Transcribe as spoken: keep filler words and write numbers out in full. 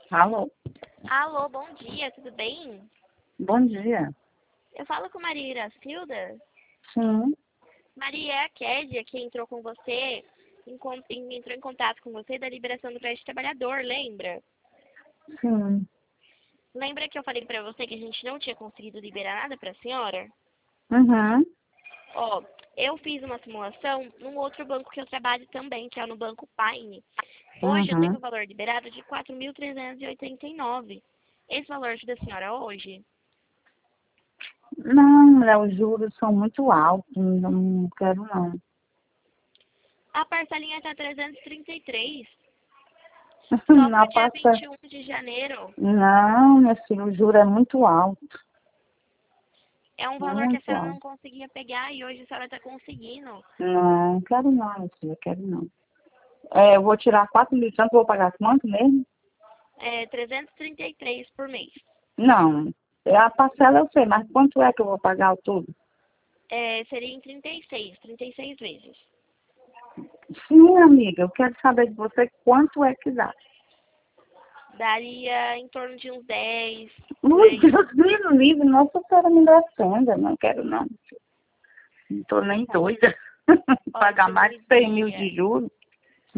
Alô? Alô, bom dia, tudo bem? Bom dia. Eu falo com Maria Iracilda. Sim. Maria, é a Kédia que entrou com você, em con- em- entrou em contato com você da liberação do crédito trabalhador, lembra? Sim. Lembra que eu falei pra você que a gente não tinha conseguido liberar nada pra senhora? Uhum. Ó, eu fiz uma simulação num outro banco que eu trabalho também, que é no Banco Paine. Hoje eu tenho Uhum. um valor liberado de quatro mil trezentos e oitenta e nove. Esse valor ajuda a senhora hoje? Não, mulher, os juros são muito altos. Não quero, não. A parcelinha tá trezentos e trinta e três. Só pro Não dia passa. vinte e um de janeiro. Não, minha filha, o juro é muito alto. É um valor que a Muito senhora não alto. conseguia pegar e hoje a senhora está conseguindo. Não, quero não, minha filha, quero não. É, eu vou tirar quatro mil e tanto, vou pagar quanto mesmo? É trezentos e trinta e três por mês. Não. A parcela eu sei, mas quanto é que eu vou pagar o tudo? É, seria em trinta e seis, trinta e seis vezes. Sim, amiga, eu quero saber de você quanto é que dá. Daria em torno de uns dez, por Ui, aí. Deus me livre, nossa senhora me defenda, não quero não. Não tô nem Tá. doida. Ó, Pagar mais de cem mil dia. de juros.